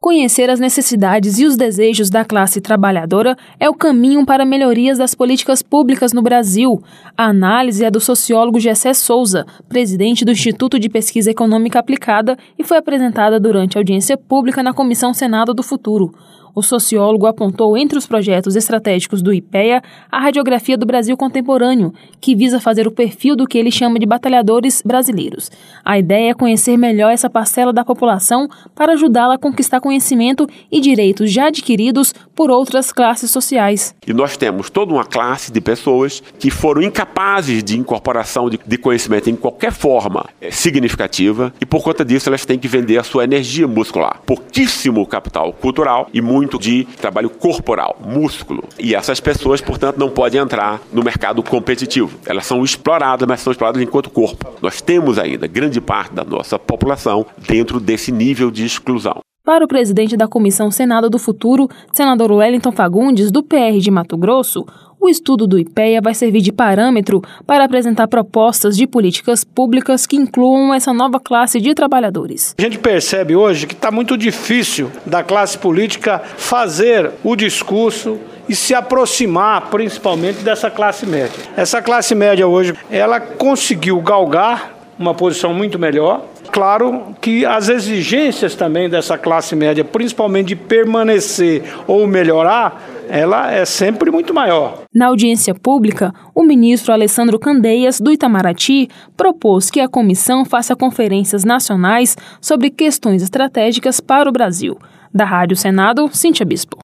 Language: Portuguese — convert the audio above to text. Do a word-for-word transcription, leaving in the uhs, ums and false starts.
Conhecer as necessidades e os desejos da classe trabalhadora é o caminho para melhorias das políticas públicas no Brasil. A análise é do sociólogo Gessé Souza, presidente do Instituto de Pesquisa Econômica Aplicada, e foi apresentada durante a audiência pública na Comissão Senado do Futuro. O sociólogo apontou entre os projetos estratégicos do IPEA a radiografia do Brasil contemporâneo, que visa fazer o perfil do que ele chama de batalhadores brasileiros. A ideia é conhecer melhor essa parcela da população para ajudá-la a conquistar conhecimento e direitos já adquiridos por outras classes sociais. E nós temos toda uma classe de pessoas que foram incapazes de incorporação de, de conhecimento em qualquer forma é, significativa, e por conta disso elas têm que vender a sua energia muscular. Pouquíssimo capital cultural e muito de trabalho corporal, músculo. E essas pessoas, portanto, não podem entrar no mercado competitivo. Elas são exploradas, mas são exploradas enquanto corpo. Nós temos ainda grande parte da nossa população dentro desse nível de exclusão. Para o presidente da Comissão Senado do Futuro, senador Wellington Fagundes, do P R de Mato Grosso, o estudo do IPEA vai servir de parâmetro para apresentar propostas de políticas públicas que incluam essa nova classe de trabalhadores. A gente percebe hoje que está muito difícil da classe política fazer o discurso e se aproximar principalmente dessa classe média. Essa classe média hoje, ela conseguiu galgar uma posição muito melhor. Claro que as exigências também dessa classe média, principalmente de permanecer ou melhorar, ela é sempre muito maior. Na audiência pública, o ministro Alessandro Candeias, do Itamaraty, propôs que a comissão faça conferências nacionais sobre questões estratégicas para o Brasil. Da Rádio Senado, Cíntia Bispo.